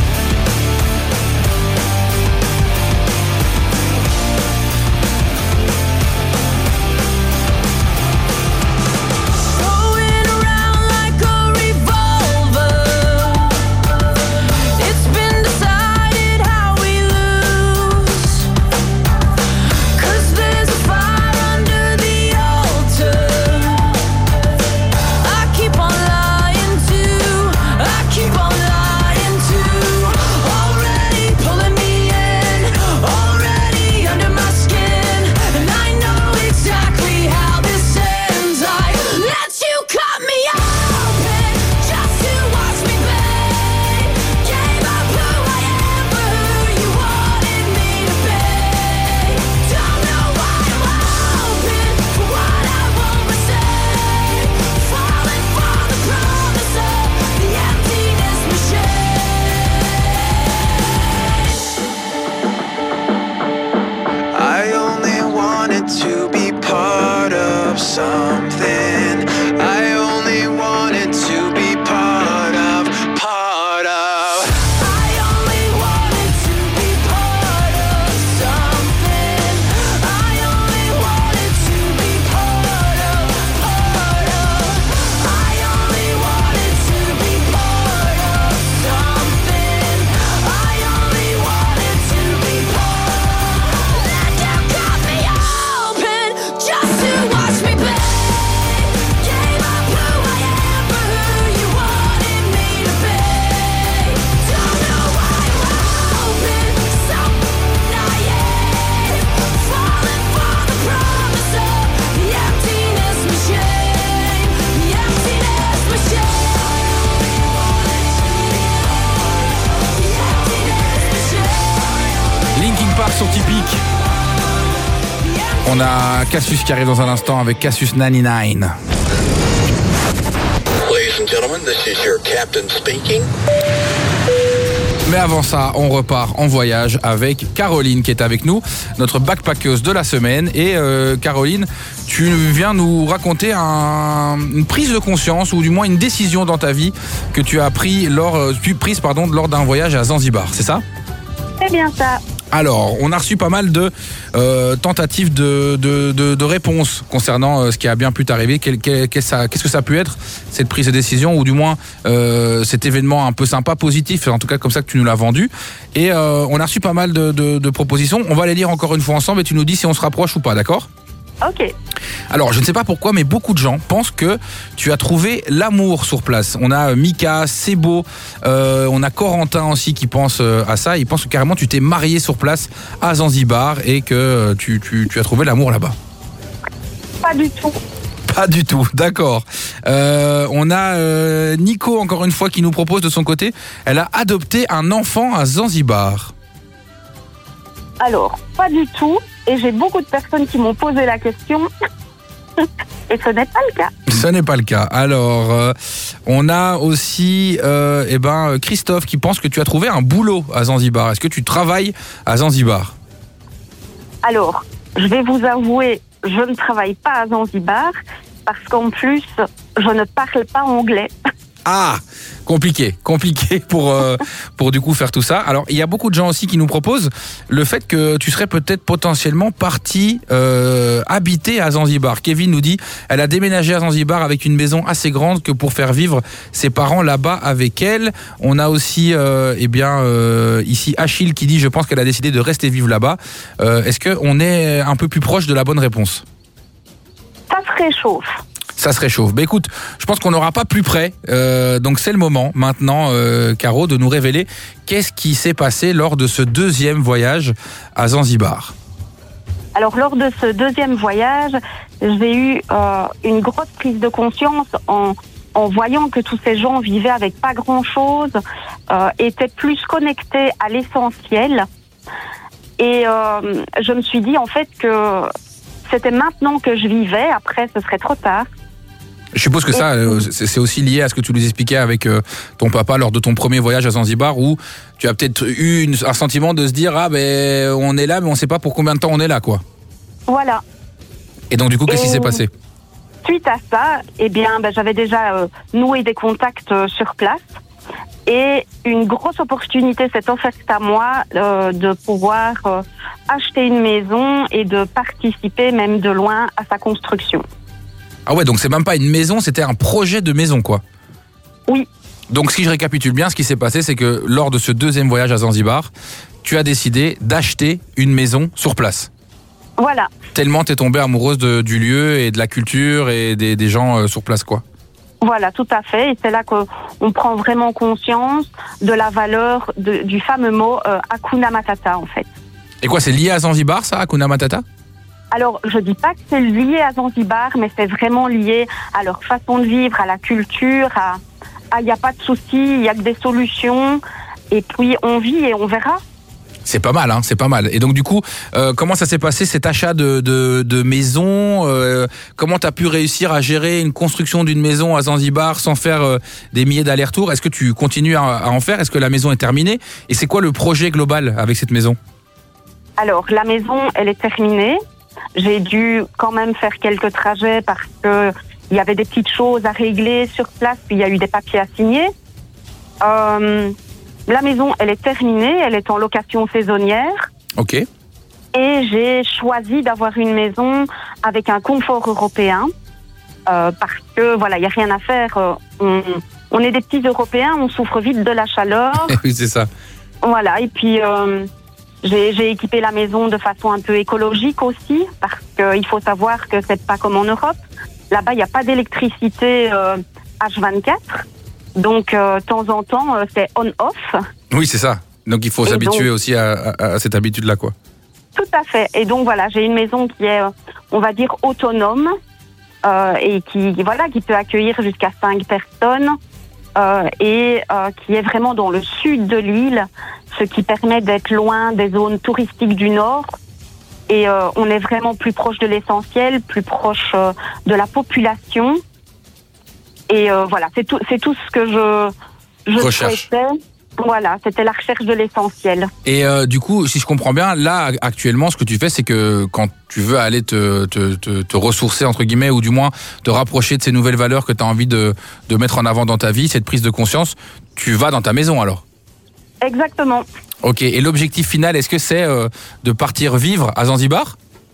Something I only wanted to be part of, part of. I only wanted to be part of something. I only wanted to be part of, part of. I only wanted to be part of something. I only wanted to be part. Let you cut me open just to watch me. Sur Typique. On a Cassius qui arrive dans un instant avec Cassius quatre-vingt-dix-neuf. Ladies and gentlemen, this is your captain speaking. Mais avant ça, on repart en voyage avec Caroline qui est avec nous, notre backpackeuse de la semaine. Et euh, Caroline, tu viens nous raconter un, une prise de conscience ou du moins une décision dans ta vie que tu as pris lors, euh, prise pardon, lors d'un voyage à Zanzibar, c'est ça ? C'est bien ça. Alors, on a reçu pas mal de euh, tentatives de, de, de, de réponses concernant euh, ce qui a bien pu t'arriver. Quel, quel, quel ça, qu'est-ce que ça a pu être, cette prise de décision, ou du moins euh, cet événement un peu sympa, positif, en tout cas comme ça que tu nous l'as vendu. Et euh, on a reçu pas mal de, de, de propositions. On va les lire encore une fois ensemble et tu nous dis si on se rapproche ou pas, d'accord ? Ok. Alors, je ne sais pas pourquoi, mais beaucoup de gens pensent que tu as trouvé l'amour sur place. On a Mika, Sebo, euh, on a Corentin aussi qui pense à ça. Ils pensent que carrément tu t'es marié sur place à Zanzibar et que tu, tu, tu as trouvé l'amour là-bas. Pas du tout. Pas du tout, d'accord. Euh, on a euh, Nico, encore une fois, qui nous propose de son côté. Elle a adopté un enfant à Zanzibar. Alors, pas du tout. Et j'ai beaucoup de personnes qui m'ont posé la question. Et ce n'est pas le cas. Ce n'est pas le cas. Alors, euh, on a aussi euh, eh ben, Christophe qui pense que tu as trouvé un boulot à Zanzibar. Est-ce que tu travailles à Zanzibar ? Alors, je vais vous avouer, je ne travaille pas à Zanzibar parce qu'en plus, je ne parle pas anglais. Ah, compliqué, compliqué pour euh, pour du coup faire tout ça. Alors il y a beaucoup de gens aussi qui nous proposent le fait que tu serais peut-être potentiellement parti euh, habiter à Zanzibar. Kevin nous dit, elle a déménagé à Zanzibar avec une maison assez grande que pour faire vivre ses parents là-bas avec elle. On a aussi euh, eh bien euh, ici Achille qui dit, je pense qu'elle a décidé de rester vivre là-bas. Euh, est-ce que on est un peu plus proche de la bonne réponse ? Ça se réchauffe. Ça se réchauffe. Bah écoute, je pense qu'on n'aura pas plus près. Euh, donc c'est le moment maintenant, euh, Caro, de nous révéler qu'est-ce qui s'est passé lors de ce deuxième voyage à Zanzibar. Alors lors de ce deuxième voyage, j'ai eu euh, une grosse prise de conscience en, en voyant que tous ces gens vivaient avec pas grand-chose, euh, étaient plus connectés à l'essentiel. Et euh, je me suis dit en fait que c'était maintenant que je vivais, après ce serait trop tard. Je suppose que ça, euh, c'est c'est aussi lié à ce que tu nous expliquais avec euh, ton papa lors de ton premier voyage à Zanzibar, où tu as peut-être eu une- un sentiment de se dire ah ben on est là mais on sait pas pour combien de temps on est là quoi. Voilà. Et donc du coup qu'est-ce qui Et- s'est passé? Suite à ça, eh bien, ben, j'avais déjà euh, noué des contacts euh, sur place et une grosse opportunité s'est offerte à moi euh, de pouvoir euh, acheter une maison et de participer même de loin à sa construction. Ah ouais, donc c'est même pas une maison, c'était un projet de maison quoi. Oui. Donc si je récapitule bien, ce qui s'est passé, c'est que lors de ce deuxième voyage à Zanzibar, tu as décidé d'acheter une maison sur place. Voilà. Tellement t'es tombée amoureuse de- du lieu et de la culture et des, des gens euh, sur place quoi. Voilà, tout à fait. Et c'est là qu'on prend vraiment conscience de la valeur de- du fameux mot euh, Hakuna Matata, en fait. Et quoi, c'est lié à Zanzibar ça, Hakuna Matata? Alors, je dis pas que c'est lié à Zanzibar, mais c'est vraiment lié à leur façon de vivre, à la culture, à il n'y a pas de souci, il y a que des solutions. Et puis, on vit et on verra. C'est pas mal, hein, c'est pas mal. Et donc du coup, euh, comment ça s'est passé cet achat de, de, de maison euh, Comment t'as pu réussir à gérer une construction d'une maison à Zanzibar sans faire euh, des milliers d'allers-retours? Est-ce que tu continues à, à en faire? Est-ce que la maison est terminée? Et c'est quoi le projet global avec cette maison? Alors, la maison, elle est terminée. J'ai dû quand même faire quelques trajets parce que il y avait des petites choses à régler sur place, puis il y a eu des papiers à signer. Euh, la maison, elle est terminée, elle est en location saisonnière. Ok. Et j'ai choisi d'avoir une maison avec un confort européen euh, parce que voilà, il y a rien à faire. Euh, on, on est des petits Européens, on souffre vite de la chaleur. Oui, c'est ça. Voilà, et puis euh, j'ai j'ai équipé la maison de façon un peu écologique aussi, parce qu'il faut savoir que c'est pas comme en Europe. Là-bas, il n'y a pas d'électricité euh, H vingt-quatre, donc euh, de temps en temps, euh, c'est on-off. Oui, c'est ça. Donc il faut Et s'habituer donc- aussi à, à- à cette habitude-là, quoi. Tout à fait. Et donc voilà, j'ai une maison qui est, euh, on va dire, autonome euh, et qui, voilà, qui peut accueillir jusqu'à cinq personnes euh, et euh, qui est vraiment dans le sud de l'île, ce qui permet d'être loin des zones touristiques du nord. Et euh, on est vraiment plus proche de l'essentiel, plus proche euh, de la population. Et euh, voilà, c'est tout, c'est tout ce que je, je Recherche. souhaitais. Voilà, c'était la recherche de l'essentiel. Et euh, du coup, si je comprends bien, là, actuellement, ce que tu fais, c'est que quand tu veux aller te, te, te, te ressourcer, entre guillemets, ou du moins te rapprocher de ces nouvelles valeurs que tu as envie de, de mettre en avant dans ta vie, cette prise de conscience, tu vas dans ta maison alors? Exactement. Ok, et l'objectif final, est-ce que c'est euh, de partir vivre à Zanzibar?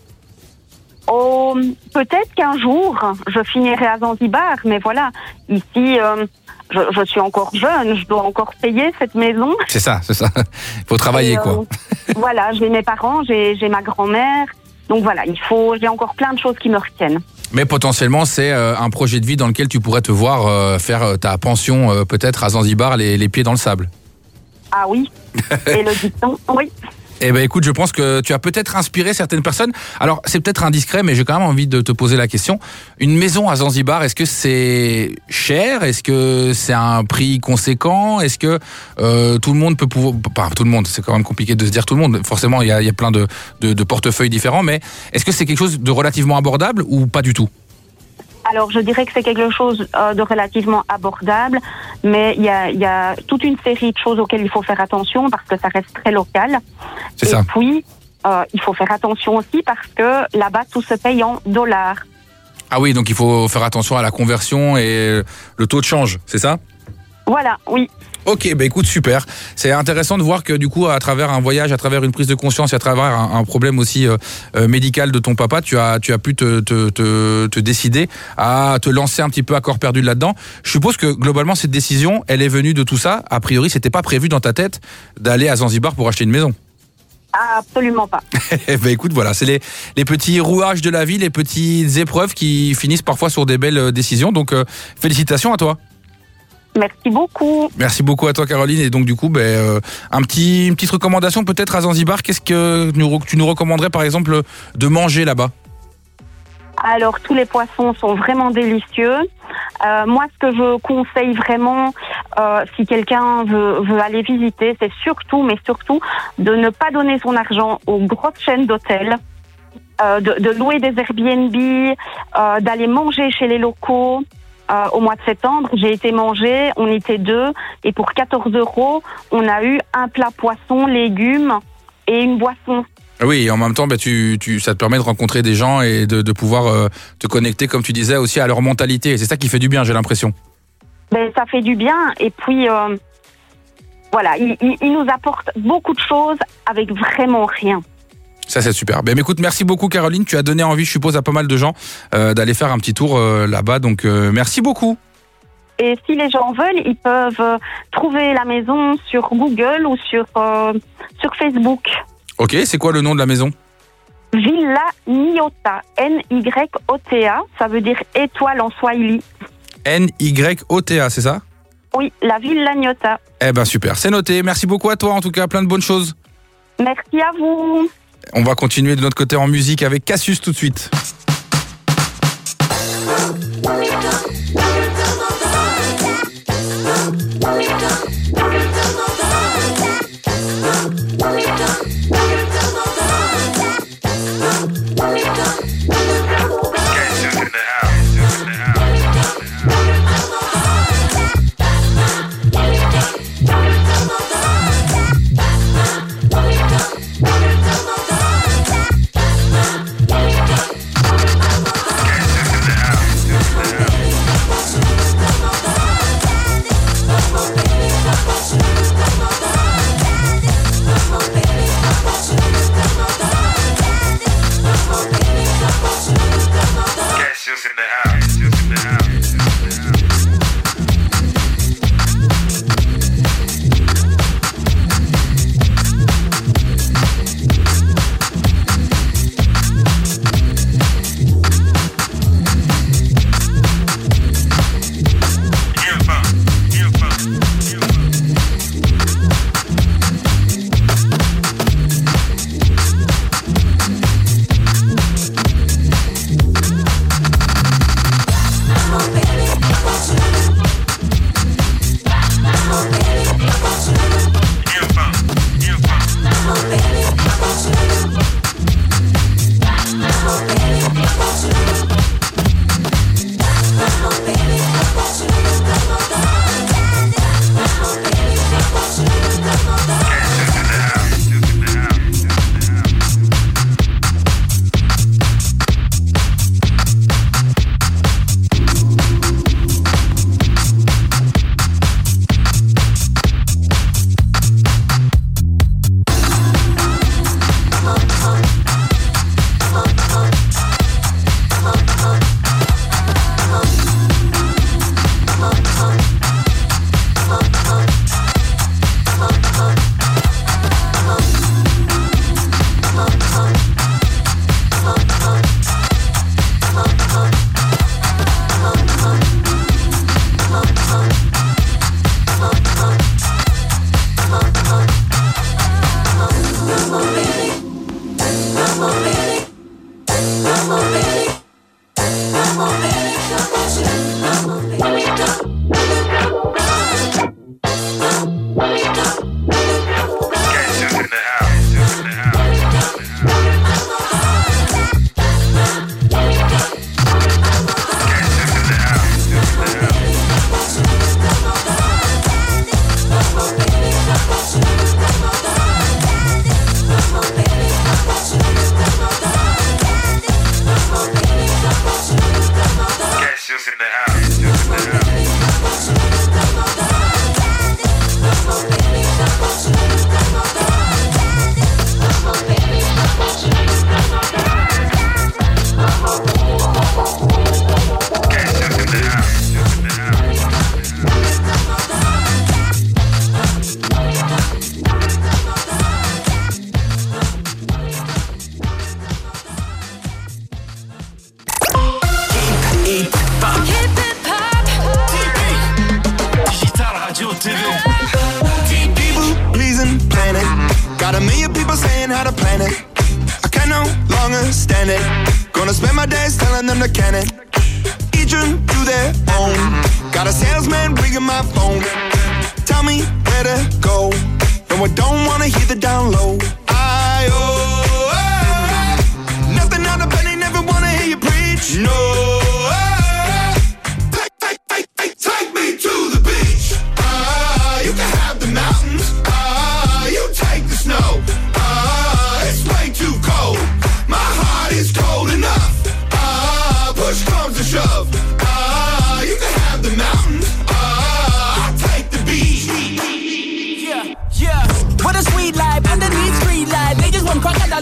Oh, peut-être qu'un jour, je finirai à Zanzibar, mais voilà, ici, euh, je, je suis encore jeune, je dois encore payer cette maison. C'est ça, c'est ça. Il faut travailler, Et, euh, quoi. Voilà, j'ai mes parents, j'ai j'ai ma grand-mère, donc voilà, il faut, j'ai encore plein de choses qui me retiennent. Mais potentiellement, c'est euh, un projet de vie dans lequel tu pourrais te voir euh, faire euh, ta pension, euh, peut-être à Zanzibar, les, les pieds dans le sable. Ah oui, et le dicton, oui. Eh ben écoute, je pense que tu as peut-être inspiré certaines personnes. Alors, c'est peut-être indiscret, mais j'ai quand même envie de te poser la question. Une maison à Zanzibar, est-ce que c'est cher? Est-ce que c'est un prix conséquent? Est-ce que euh, tout le monde peut pouvoir... Pas tout le monde, c'est quand même compliqué de se dire tout le monde. Forcément, il y a, il y a plein de, de, de portefeuilles différents, mais est-ce que c'est quelque chose de relativement abordable ou pas du tout? Alors, je dirais que c'est quelque chose euh, de relativement abordable, mais il y a, il y a toute une série de choses auxquelles il faut faire attention parce que ça reste très local. C'est Et ça. puis, euh, il faut faire attention aussi parce que là-bas, tout se paye en dollars. Ah oui, donc il faut faire attention à la conversion et le taux de change, c'est ça? Voilà, oui. Ok, bah écoute, super. C'est intéressant de voir que du coup, à travers un voyage, à travers une prise de conscience et à travers un, un problème aussi euh, euh, médical de ton papa, tu as, tu as pu te, te, te, te décider à te lancer un petit peu à corps perdu là-dedans. Je suppose que globalement, cette décision, elle est venue de tout ça. A priori, c'était pas prévu dans ta tête d'aller à Zanzibar pour acheter une maison. Ah, absolument pas. Eh ben écoute, voilà, c'est les, les petits rouages de la vie, les petites épreuves qui finissent parfois sur des belles euh, décisions. Donc, euh, félicitations à toi. Merci beaucoup. Merci beaucoup à toi, Caroline. Et donc, du coup, ben, euh, un petit, une petite recommandation peut-être à Zanzibar. Qu'est-ce que nous- tu nous recommanderais, par exemple, de manger là-bas? Alors, tous les poissons sont vraiment délicieux. Euh, moi, ce que je conseille vraiment, euh, si quelqu'un veut, veut aller visiter, c'est surtout, mais surtout, de ne pas donner son argent aux grosses chaînes d'hôtels, euh, de, de louer des Airbnb, euh, d'aller manger chez les locaux. euh, au mois de septembre, j'ai été manger, on était deux, et pour quatorze euros, on a eu un plat poisson, légumes et une boisson. Oui, et en même temps, bah, tu, tu, ça te permet de rencontrer des gens et de, de pouvoir euh, te connecter, comme tu disais, aussi à leur mentalité. Et c'est ça qui fait du bien, j'ai l'impression. Ben, ça fait du bien, et puis euh, voilà, il, il, il nous apporte beaucoup de choses avec vraiment rien. Ça, c'est super. Ben, écoute, merci beaucoup, Caroline. Tu as donné envie, je suppose, à pas mal de gens euh, d'aller faire un petit tour euh, là-bas. Donc, euh, merci beaucoup. Et si les gens veulent, ils peuvent euh, trouver la maison sur Google ou sur, euh, sur Facebook. Ok, c'est quoi le nom de la maison? Villa Nyota, N Y O T A, ça veut dire étoile en swahili. N Y O T A, c'est ça? Oui, la Villa Nyota. Eh ben super, c'est noté. Merci beaucoup à toi, en tout cas, plein de bonnes choses. Merci à vous. On va continuer de notre côté en musique avec Cassius tout de suite.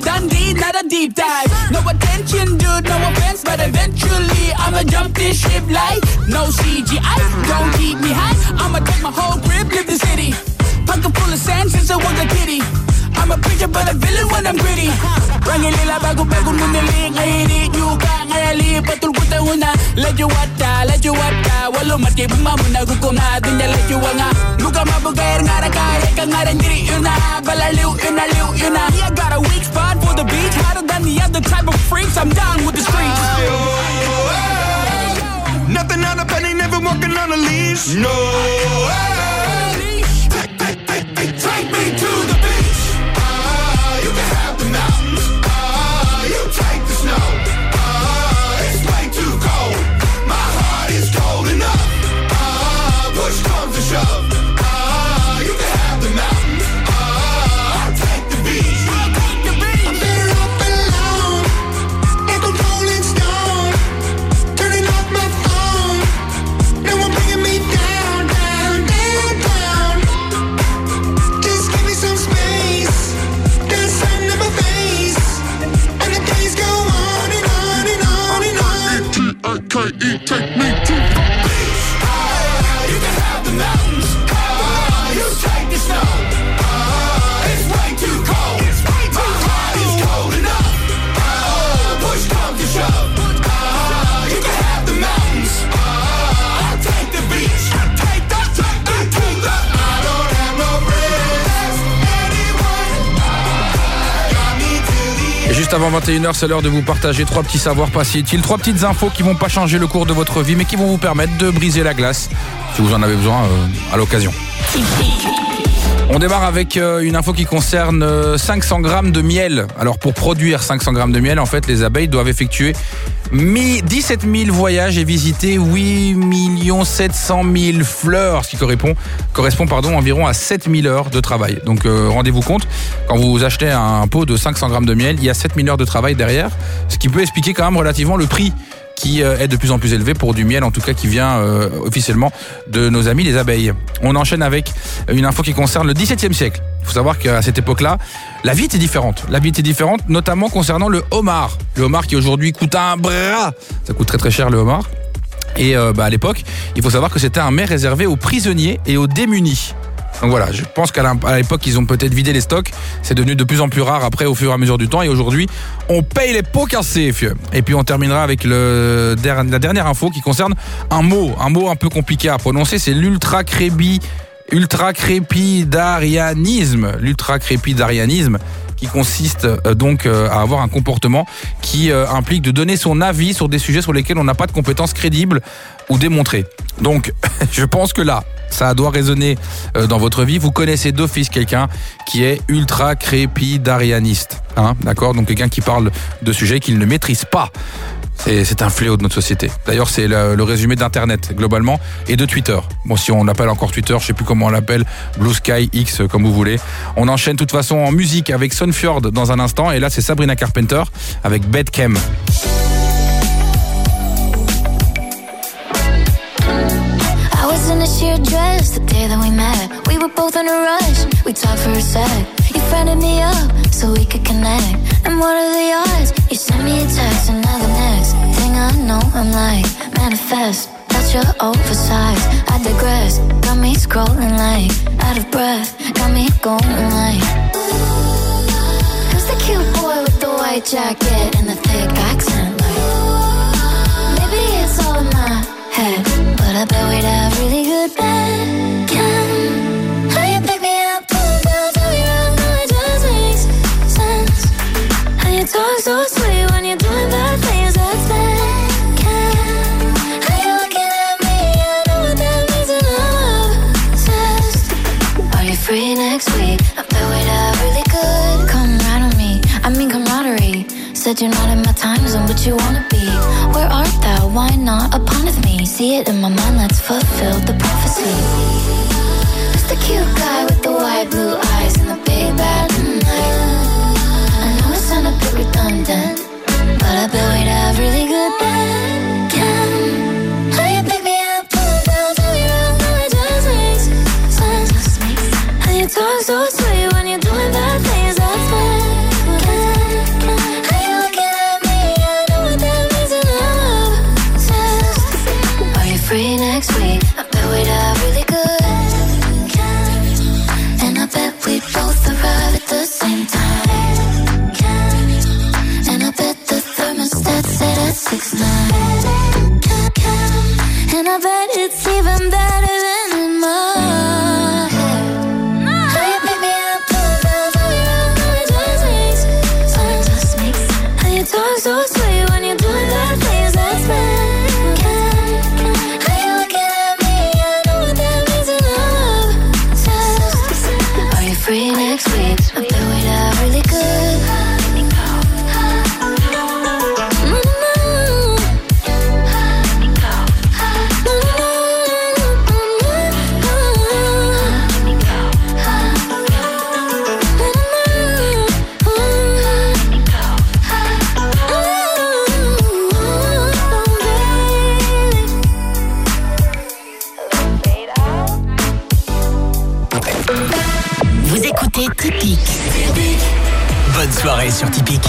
Dundee, not a deep dive. No attention, dude, no offense, but eventually I'ma jump this ship like no C G I. Don't keep me high, I'ma take my whole crib, live the city. Pocket full of sand since I was a kitty. I'm a preacher but a villain when I'm gritty. Rangilila bago-bago nunili ngayini yuka ngayali patul kuta una. Leju wata, leju wata, walu mati bumamuna gukuna dunya leju wanga. Buka mabugair ngara kaya ka ngara diri yuna. Balaliw yuna, liw yuna. I got a weak spot for the beach, hotter than the other type of freaks. I'm down with the streets. Nothing out of penny, never walking on a leash. No way. Take me to the beach. Ah, you can have the mountains. Ah, you take the snow. Ah, it's way too cold. My heart is cold enough. Ah, push comes to shove. Ah, you can have the mountains. Ah, I'll take the beach. I'll take the beach. I'm better off alone, like a rolling stone. Turning off my phone. No one bringing me down, down, down, down. Just give me some space. There's sun in my face, and the days go on and on and on and on. T I K E, take me to the beach. Ah, you can have the mountains. Ah, you take the snow. Ah, it's way too cold. It's way too cold. My heart is cold enough. Ah, push comes to shove. Ah, you can have the mountains. Ah, I'll take the beach. I'll take the, take the, take the. I don't have no friends. Anyone got me to the. Et juste avant vingt et une heures, c'est l'heure de vous partager trois petits savoirs pas si utiles, trois petites infos qui vont pas changer le cours de votre vie, mais qui vont vous permettre de briser la glace, si vous en avez besoin euh, à l'occasion. On démarre avec euh, une info qui concerne euh, cinq cents grammes de miel. Alors pour produire cinq cents grammes de miel, en fait, les abeilles doivent effectuer dix-sept mille voyages et visiter huit millions sept cent mille fleurs, ce qui correspond, correspond pardon, environ à sept mille heures de travail. Donc euh, rendez-vous compte, quand vous achetez un pot de cinq cents grammes de miel, il y a sept mille heures de travail derrière, ce qui peut expliquer quand même relativement le prix qui est de plus en plus élevé pour du miel, en tout cas qui vient euh, officiellement de nos amis les abeilles. On enchaîne avec une info qui concerne le dix-septième siècle. Il faut savoir qu'à cette époque-là, la vie était différente. La vie était différente, notamment concernant le homard. Le homard qui aujourd'hui coûte un bras. Ça coûte très très cher le homard. Et euh, bah, à l'époque, il faut savoir que c'était un mets réservé aux prisonniers et aux démunis. Donc voilà, je pense qu'à l'époque, ils ont peut-être vidé les stocks. C'est devenu de plus en plus rare après au fur et à mesure du temps. Et aujourd'hui, on paye les pots cassés, fieu. Et puis on terminera avec le, la dernière info qui concerne un mot. Un mot un peu compliqué à prononcer, c'est l'ultra-crépi, ultra-crépidarianisme. L'ultra-crépidarianisme qui consiste euh, donc euh, à avoir un comportement qui euh, implique de donner son avis sur des sujets sur lesquels on n'a pas de compétences crédibles ou démontrées. Donc, je pense que là, ça doit résonner euh, dans votre vie. Vous connaissez d'office quelqu'un qui est ultra crépidarianiste, hein, d'accord ? Donc quelqu'un qui parle de sujets qu'il ne maîtrise pas. C'est, c'est un fléau de notre société. D'ailleurs, c'est le, le résumé d'Internet, globalement, et de Twitter. Bon, si on l'appelle encore Twitter, je sais plus comment on l'appelle, Blue Sky, X, comme vous voulez. On enchaîne de toute façon en musique avec Sunfjord dans un instant, et là, c'est Sabrina Carpenter avec Bedchem. I was in a sheer dress the day that we met. We were both in a rush, we talked for a sec. You friended me up so we could connect. And what are the odds? You sent me a text and now the next thing I know I'm like, manifest. Thought you're oversized, I digress. Got me scrolling like, out of breath. Got me going like, who's the cute boy with the white jacket and the thick accent? Like, maybe it's all in my head, but I bet we'd have really good Bedchem. How you pick me up, pull me down, tell me wrong, no it just makes sense. How you talk so sweet when you're doing bad things, that's Bedchem. How you looking at me, I know what that means and I'm obsessed. Are you free next week? I bet we'd have really good camaraderie on me, I mean camaraderie. Said you're not in my time zone, but you wanna be. Where art thou? Why not upon of me? See it in my mind, let's fulfill the prophecy. Who's the cute guy with the white blue eyes and the big bad night? I know it sound a bit redundant, but I bet we'd have really good Bedchem. How you pick me up, pull me down, tell me wrong, no it just makes sense. How you talk so sweet when you're doing bad things, that's Bedchem. It's not. And I bet it's even better than in my head. How you pick me up, put down, turn me around, how it just makes sense. How it just makes sense. How you talk so sweet when you're doing that things that spend. How you looking at me, I know what that means in love. So, are you free next week? I bet we die really good. Typique. Bonne soirée sur Typique.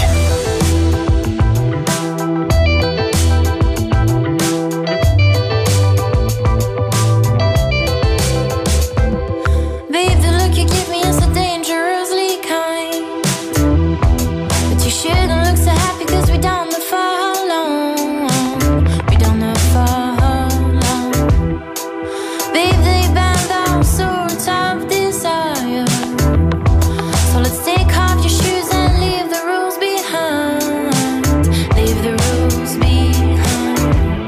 Babe, the look you give me is so dangerously kind. But you shouldn't look so happy cause we don't know for how long. We don't know for how long. Babe, they banned all sorts of desire. So let's take off your shoes and leave the rules behind. Leave the rules behind.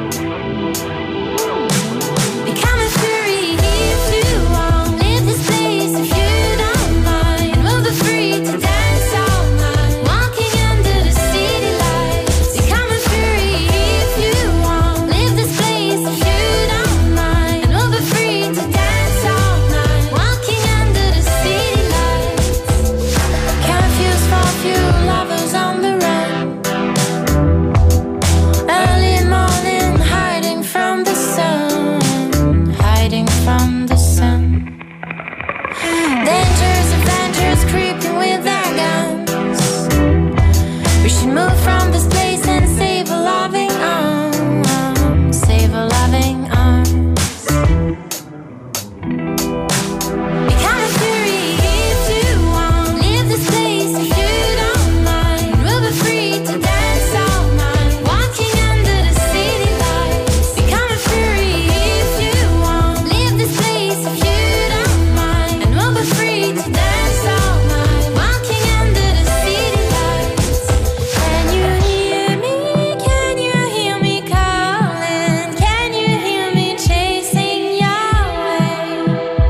Become a fury if you want. Leave this place if you don't mind. We'll be free to dance all night. Walking under the city lights. Become a fury if you want. Leave this place if you don't mind. And we'll be free to dance all night. Walking under the city lights. Confused for few lovers on the run. Early morning, hiding from the sun. Hiding from the sun. Dangerous Avengers creeping with their guns. We should move from this place and save a loving arm. Save a loving arms. Become a fury if you want. Leave this place if you don't mind. We'll be free to dance all night. Walking under the city lights. Become a fury if you want. Leave this place if you don't mind. And we'll be free to dance all night. Walking under the city lights. Can you hear me? Can you hear me calling? Can you hear me chasing your way?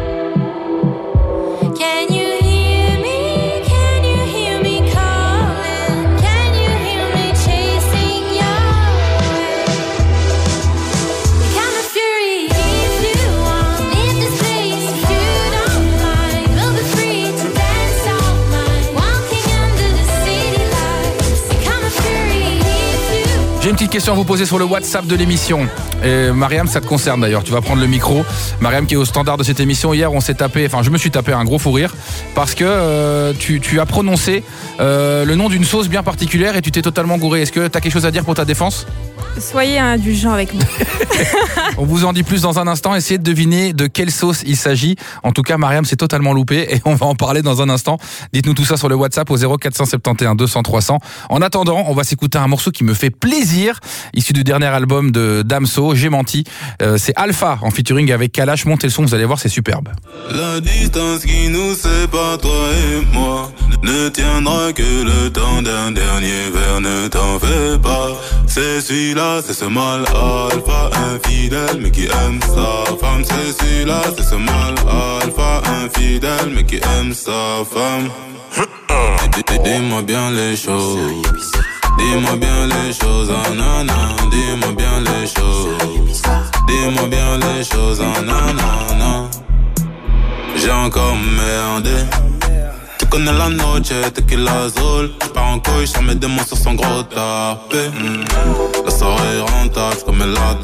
Can you hear me? Can you hear me calling? Can you hear me chasing your way? Become a fury if you want. Leave this place if you don't mind. We'll be free to dance all night. Walking under the city lights. Become a fury if you. J'ai une petite question à vous poser sur le WhatsApp de l'émission. Et Mariam, ça te concerne d'ailleurs. Tu vas prendre le micro. Mariam qui est au standard de cette émission. Hier, on s'est tapé, enfin, je me suis tapé un gros fou rire parce que euh, tu, tu as prononcé euh, le nom d'une sauce bien particulière et tu t'es totalement gouré. Est-ce que tu as quelque chose à dire pour ta défense ? Soyez indulgents avec moi. On vous en dit plus dans un instant. Essayez de deviner de quelle sauce il s'agit. En tout cas, Mariam s'est totalement loupée et on va en parler dans un instant. Dites-nous tout ça sur le WhatsApp au zéro quatre cent soixante et onze deux cents trois cents. En attendant, on va s'écouter un morceau qui me fait plaisir, issu du dernier album de Damso, J'ai menti. Euh, c'est Alpha en featuring avec Kalash. Montez le son, vous allez voir, c'est superbe. La distance qui nous sépare, toi et moi, ne tiendra que le temps d'un dernier verre, ne t'en fais pas. C'est celui-là, c'est ce mal alpha, infidèle, mais qui aime sa femme. C'est celui-là, c'est ce mal alpha, infidèle, mais qui aime sa femme. Dis-moi bien les choses. Dis-moi bien les choses, ah nanana. Dis-moi bien les choses. Dis-moi bien les choses, ah nanana. J'ai encore merdé. Tu connais la noche, tequila azul. J'pars en couille, j'en mets des mots sur son gros tapé. mmh. La soirée est rentable, comme elle a